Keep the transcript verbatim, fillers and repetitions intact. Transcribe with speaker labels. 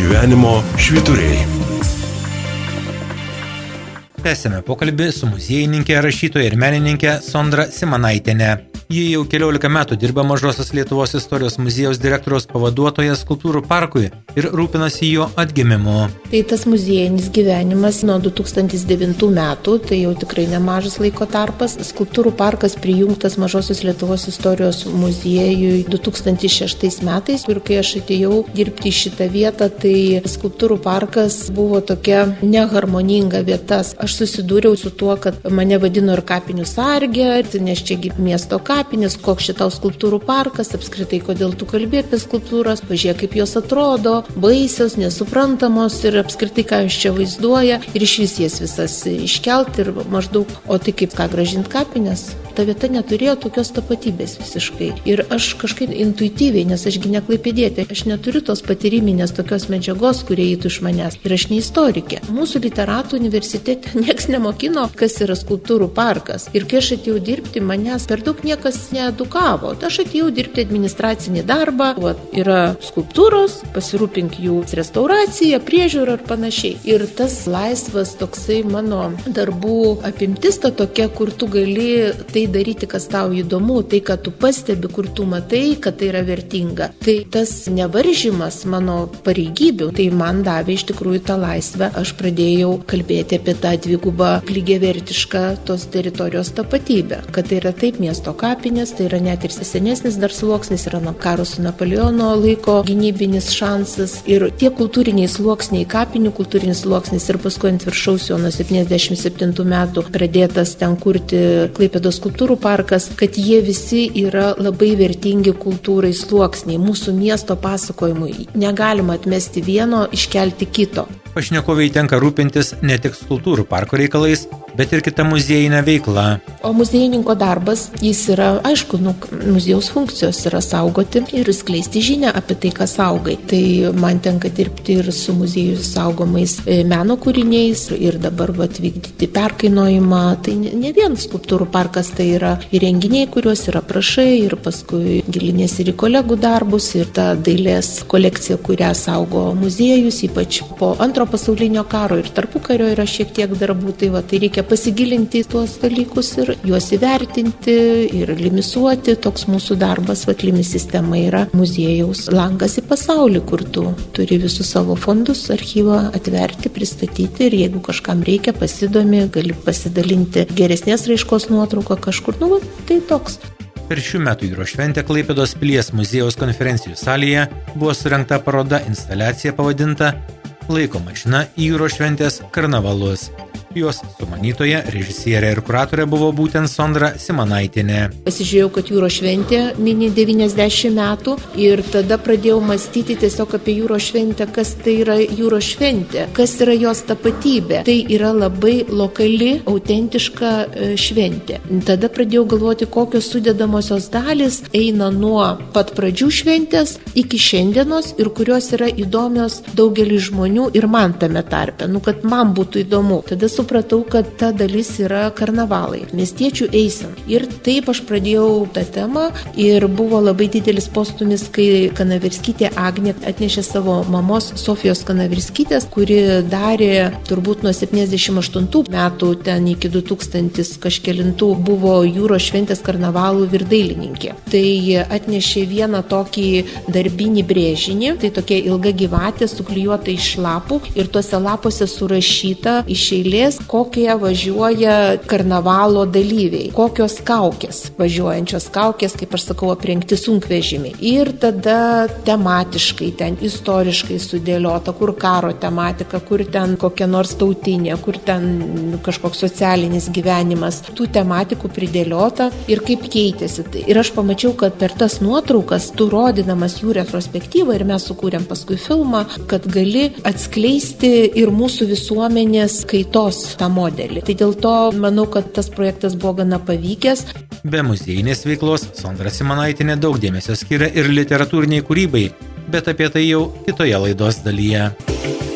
Speaker 1: Gyvenimo švyturiai.
Speaker 2: Tęsėme pokalbį su muziejininkė, rašytoja ir menininkė Sondra Simanaitienė. Ji jau keliolika metų dirba Mažosios Lietuvos istorijos muziejaus direktoriaus pavaduotoja Skulptūrų parkui ir rūpinasi jo atgimimu.
Speaker 3: Tai tas muziejinis gyvenimas nuo du tūkstantis devintų metų, tai jau tikrai nemažas laiko tarpas. Skulptūrų parkas prijungtas Mažosios Lietuvos istorijos muziejui du tūkstančiai šeštais metais. Ir kai aš atėjau dirbti į šitą vietą, tai Skulptūrų parkas buvo tokia neharmoninga vieta. Aš susidūriau su tuo, kad mane vadino ir kapinių sargė, nes čiagi miesto kapinės, koks šitau skulptūrų parkas, apskritai, kodėl tu kalbė apie skulptūras, pažiūrėk, kaip jos atrodo, baisios, nesuprantamos ir apskritai, ką jūs čia vaizduoja ir iš vis jas visas iškelti ir maždaug, o tai kaip ką grąžinti kapinės. Ta vieta neturėjo tokios tapatybės visiškai. Ir aš kažkaip intuityviai, nes ašgi ne klaipėdietė, aš neturiu tos patyriminės tokios medžiagos, kurie įtų iš manęs. Ir aš ne istorikė. Mūsų literatų universitete nieks nemokino, kas yra skulptūrų parkas. Ir kai aš atėjau dirbti, manęs per daug niekas needukavo. Aš atėjau dirbti administracinį darbą. Va, yra skulptūros, pasirūpink jų restauracija, priežiūra ir panašiai. Ir tas laisvas toksai mano darbų apimtis ta tokia, kur tu gali tai daryti, kas tau įdomu, tai, kad tu pastebi, kur tu matai, kad tai yra vertinga. Tai tas nevaržymas mano pareigybių, tai man davė iš tikrųjų tą laisvę. Aš pradėjau kalbėti apie tą dvigubą lygiavertišką tos teritorijos tapatybę, kad tai yra taip miesto kapinės, tai yra net ir senesnis dar sluoksnis, yra nuo karo su Napoleono laiko gynybinis šansas ir tie kultūriniai sluoksniai, kapinių kultūrinis sluoksnis ir paskui ant viršaus jau nuo septyniasdešimt septintų metų pradėtas ten kurti Klaipėdos Skulptūrų parkas, kad jie visi yra labai vertingi kultūrai sluoksniai. Mūsų miesto pasakojimui negalima atmesti vieno, iškelti kito.
Speaker 2: Pašnekoviai tenka rūpintis ne tik Skulptūrų parko reikalais, bet ir kita muziejinė veikla.
Speaker 3: O muziejininko darbas, jis yra, aišku, nu, muziejaus funkcijos yra saugoti ir skleisti žinią apie tai, kas saugai. Tai man tenka dirbti ir su muziejų saugomais meno kūriniais ir dabar vat, vykdyti perkainojimą. Tai ne, ne vien Skulptūrų parkas, tai yra ir renginiai, kuriuos yra prašai ir paskui gilinės ir į kolegų darbus ir ta dailės kolekcija, kurią saugo muziejus, ypač po antro pasaulinio karo ir tarpukario yra šiek tiek darbų, tai, va, tai reikia pasigilinti į tuos dalykus ir juos įvertinti ir limisuoti. Toks mūsų darbas, va, limis sistema yra muziejaus langas į pasaulį, kur tu turi visus savo fondus, archyvą atverti, pristatyti ir jeigu kažkam reikia, pasidomi, gali pasidalinti geresnės raiškos nuotrauką kažkur, nu, va, tai toks.
Speaker 2: Per šių metų jūros šventę Klaipėdos pilies muziejaus konferencijų salėje buvo surengta paroda instaliacija pavadinta Laiko mašina į jūros šventės karnavalus. Jos sumanytoja, režisierė ir kuratorė buvo būtent Sondra Simanaitienė.
Speaker 3: Pasižiūrėjau, kad jūros šventė mini devyniasdešimt metų ir tada pradėjau mąstyti tiesiog apie jūros šventę, kas tai yra jūros šventė, kas yra jos tapatybė. Tai yra labai lokali, autentiška šventė. Tada pradėjau galvoti, kokios sudedamosios dalys eina nuo pat pradžių šventės iki šiandienos ir kurios yra įdomios daugeliui žmonių ir man tame tarpe, nu, kad man būtų įdomu. Tada supratau, kad ta dalis yra karnavalai, miestiečių eisena. Ir taip aš pradėjau tą temą ir buvo labai didelis postumis, kai Kanaverskytė Agnė atnešė savo mamos Sofijos Kanaverskytės, kuri darė turbūt nuo septyniasdešimt aštuntų metų ten iki du tūkstantis kažkelintų buvo jūros šventės karnavalų virdailininkė. Tai atnešė vieną tokį darbinį brėžinį, tai tokia ilga gyvatė suklijuota iš lapų ir tuose lapuose surašyta iš eilės, kokie važiuoja karnavalo dalyviai, kokios kaukės, važiuojančios kaukės, kaip aš sakau, aprengti sunkvežimiai. Ir tada tematiškai, ten istoriškai sudėliota, kur karo tematika, kur ten kokia nors tautinė, kur ten kažkoks socialinis gyvenimas, tų tematikų pridėliota ir kaip keitėsi tai. Ir aš pamačiau, kad per tas nuotraukas, tu rodydamas jų retrospektyvą ir mes sukūrėm paskui filmą, kad gali atskleisti ir mūsų visuomenės kaitos tą modelį. Tai dėl to manau, kad tas projektas buvo gana pavykęs.
Speaker 2: Be muziejinės veiklos Sondra Simanaitienė daug dėmesio skiria ir literatūriniai kūrybai, bet apie tai jau kitoje laidos dalyje.